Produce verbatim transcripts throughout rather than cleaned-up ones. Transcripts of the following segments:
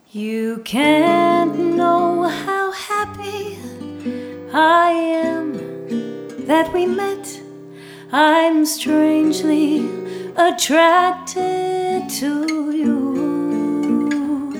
You can't know how happy I am that we met. I'm strangely attracted to you.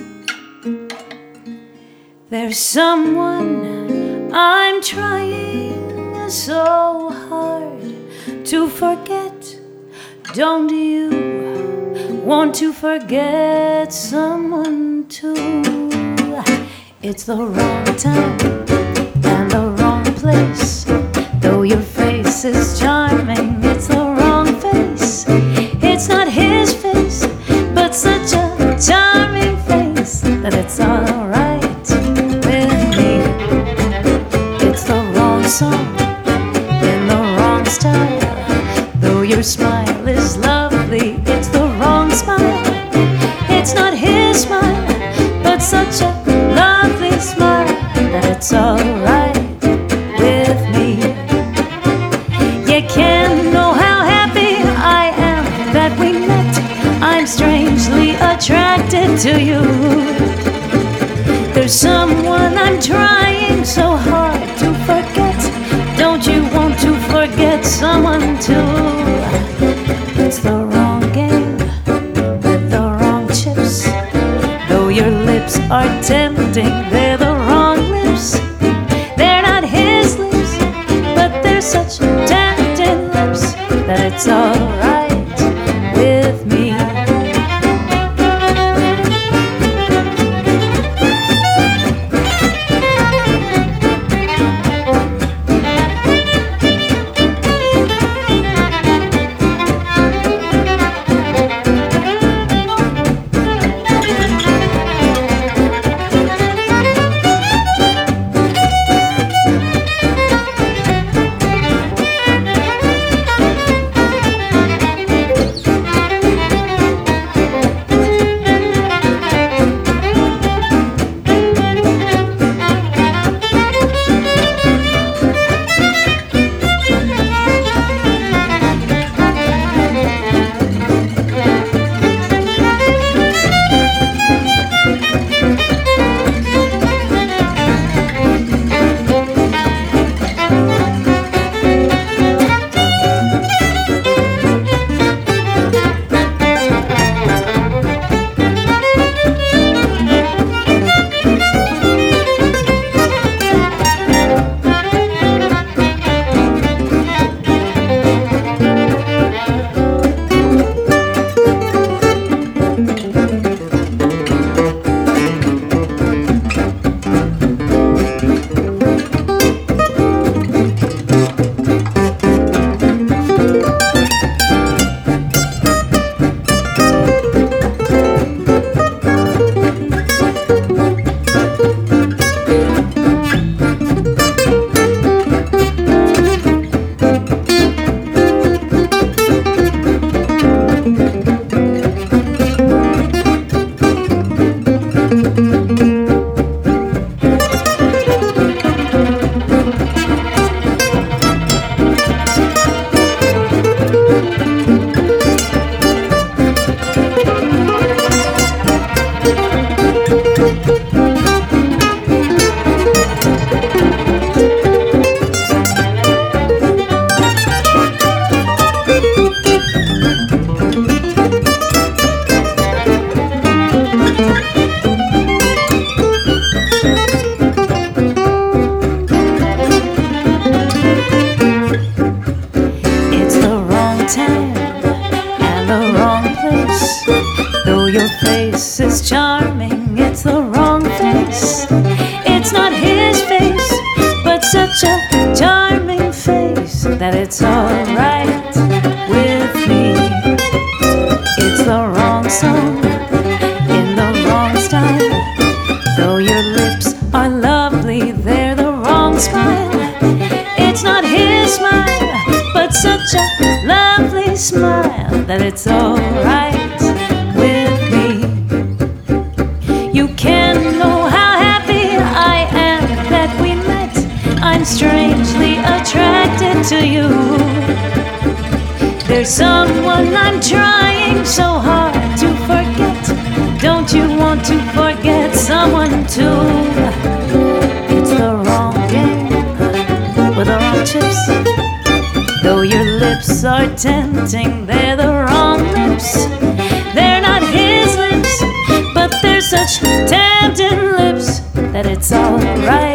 There's someone I'm trying so hard to forget. Don't you want to forget someone too? It's the wrong time and the wrong place. Though your face is charming, it's the wrong face. It's not his face, but such a charming face that it's alright with me. It's the wrong song in the wrong style. Though your smile is lovely, it's the wrong smile. It's not his smile, but such a lovely smile that it's alright with me. You can't know how happy I am that we met. I'm strangely attracted to you. There's someone I'm trying so hard to forget. Don't you want to forget someone too? It's the wrong game with the wrong chips. Though your lips are tempting, they're the wrong lips. They're not his lips, but they're such tempting lips that it's alright with me. Your face is charming, it's the wrong face. It's not his face, but such a charming face that it's alright with me. It's the wrong song in the wrong style. Though your lips are lovely, they're the wrong smile. It's not his smile, but such a lovely smile that it's alright. You can't know how happy I am that we met. I'm strangely attracted to you. There's someone I'm trying so hard to forget. Don't you want to forget someone too. It's the wrong game with the wrong chips. Though your lips are tempting, they're the wrong lips. They're not his lips, but they're such tempting lips that it's alright.